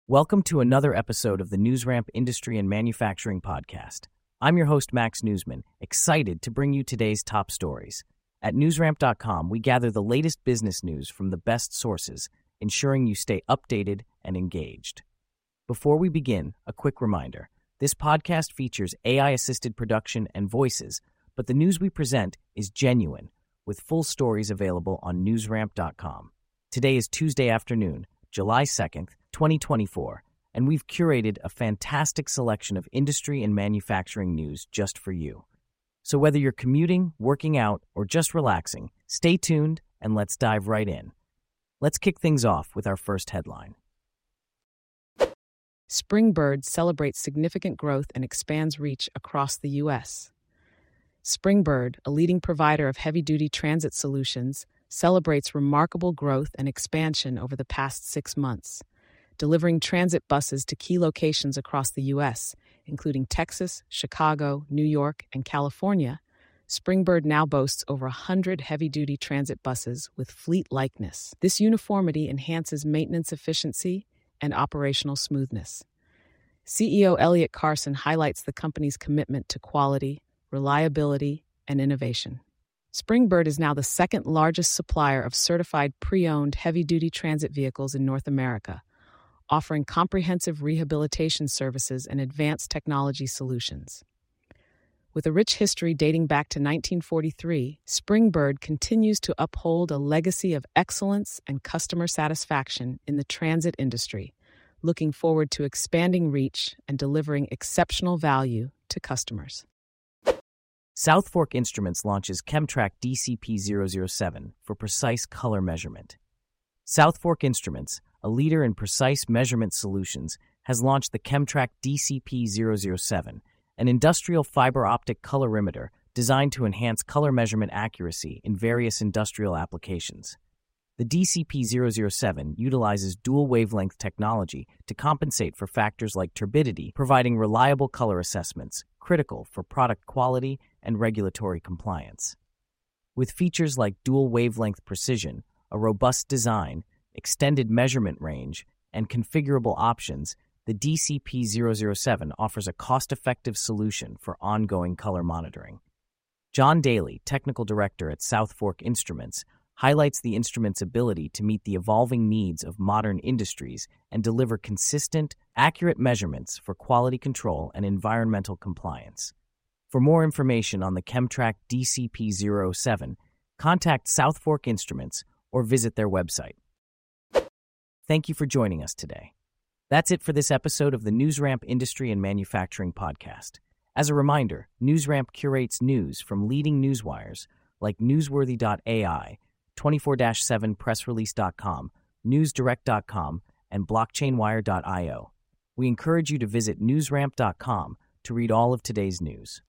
Welcome to another episode of the NewsRamp Industry and Manufacturing Podcast. I'm your host, Max Newsman, excited to bring you today's top stories. At newsramp.com, we gather the latest business news from the best sources, ensuring you stay updated and engaged. Before we begin, a quick reminder. This podcast features AI-assisted production and voices, but the news we present is genuine, with full stories available on newsramp.com. Today is Tuesday afternoon, July 2nd, 2024, and we've curated a fantastic selection of industry and manufacturing news just for you. So whether you're commuting, working out, or just relaxing, stay tuned and let's dive right in. Let's kick things off with our first headline. Springbird celebrates significant growth and expands reach across the U.S. Springbird, a leading provider of heavy-duty transit solutions, celebrates remarkable growth and expansion over the past 6 months, delivering transit buses to key locations across the U.S., including Texas, Chicago, New York, and California. Springbird now boasts over 100 heavy-duty transit buses with fleet likeness. This uniformity enhances maintenance efficiency and operational smoothness. CEO Elliot Carson highlights the company's commitment to quality, reliability, and innovation. Springbird is now the second largest supplier of certified pre-owned heavy-duty transit vehicles in North America, offering comprehensive rehabilitation services and advanced technology solutions. With a rich history dating back to 1943, Springbird continues to uphold a legacy of excellence and customer satisfaction in the transit industry, looking forward to expanding reach and delivering exceptional value to customers. South Fork Instruments launches ChemTrack DCP-007 for precise color measurement. South Fork Instruments, a leader in precise measurement solutions, has launched the ChemTrack DCP-007, an industrial fiber optic colorimeter designed to enhance color measurement accuracy in various industrial applications. The DCP-007 utilizes dual wavelength technology to compensate for factors like turbidity, providing reliable color assessments critical for product quality and regulatory compliance. With features like dual wavelength precision, a robust design, extended measurement range, and configurable options, the DCP-007 offers a cost-effective solution for ongoing color monitoring. John Daly, Technical Director at South Fork Instruments, highlights the instrument's ability to meet the evolving needs of modern industries and deliver consistent, accurate measurements for quality control and environmental compliance. For more information on the ChemTrack DCP-007, contact South Fork Instruments or visit their website. Thank you for joining us today. That's it for this episode of the NewsRamp Industry and Manufacturing Podcast. As a reminder, NewsRamp curates news from leading newswires like Newsworthy.ai, 24/7pressrelease.com, NewsDirect.com, and BlockchainWire.io. We encourage you to visit newsramp.com to read all of today's news.